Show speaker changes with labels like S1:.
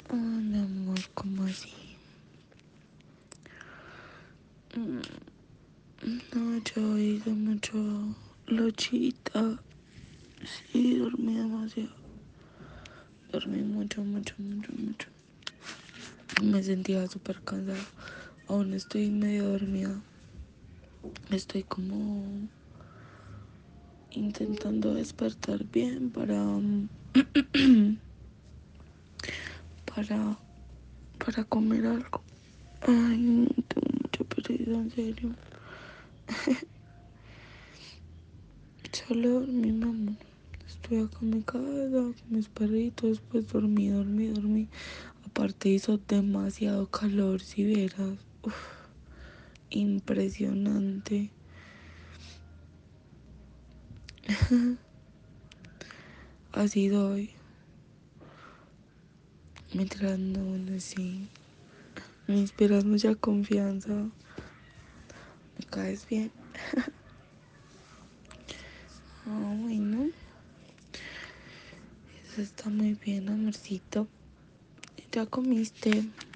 S1: Mi amor, ¿cómo así? No, yo hice mucho lochita. Sí, dormí demasiado. Dormí mucho, mucho, mucho, mucho. Me sentía súper cansada. Aún estoy medio dormida. Estoy como intentando despertar bien para, para comer algo. Ay, no, tengo mucha pereza, en serio. Solo dormí, mi amor. Estoy acá en mi casa con mis perritos, pues dormí. Aparte hizo demasiado calor, si vieras. Uf, impresionante. Así doy. Mientras no, así. Me inspiras mucha confianza. Me caes bien. Ah, bueno. Eso está muy bien, amorcito. ¿Ya comiste?